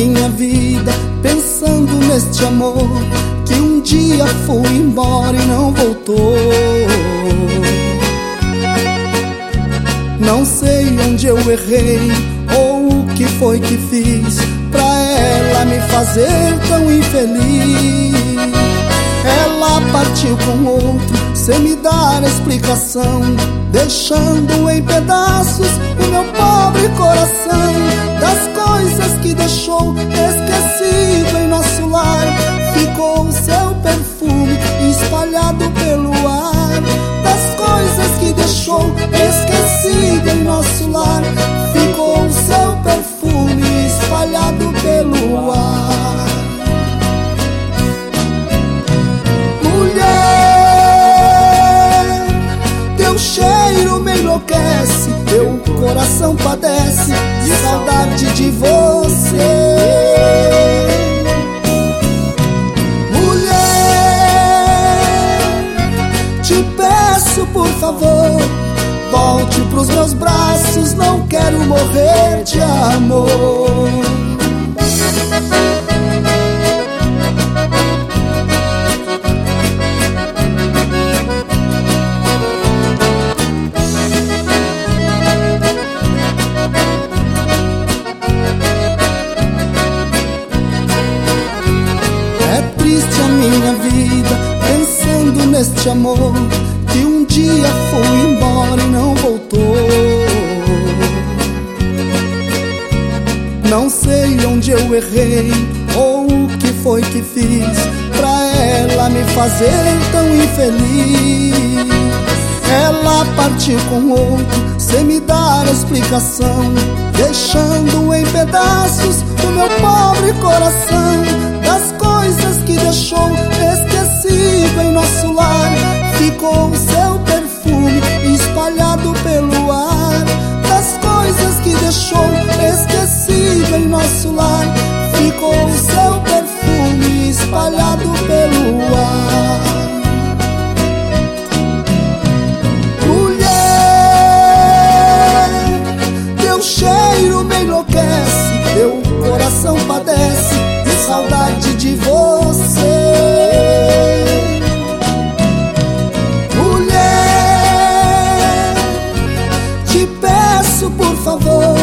minha vida pensando neste amor que um dia foi embora e não voltou. Não sei onde eu errei ou o que foi que fiz pra ela me fazer tão infeliz. Ela partiu com outro sem me dar explicação, deixando em pedaços o meu pobre coração. Das coisas que deixou esquecido em nosso lar, ficou o seu perfume espalhado pelo ar. Das coisas que deixou esquecido em nosso lar, ficou o seu perfume espalhado pelo ar. Mulher, teu cheiro me enlouquece, teu coração padece de saudade de você. Por favor, volte pros meus braços, não quero morrer de amor. É triste a minha vida pensando neste amor que um dia foi embora e não voltou. Não sei onde eu errei ou o que foi que fiz pra ela me fazer tão infeliz. Ela partiu com outro sem me dar explicação, deixando em pedaços o meu pobre coração. Das coisas que deixou esquecido em nosso lar, ficou o seu perfume espalhado pelo ar. Das coisas que deixou esquecido em nosso lar, ficou o seu perfume espalhado pelo ar. Mulher, teu cheiro me enlouquece, teu coração padece de saudade de você. Por favor,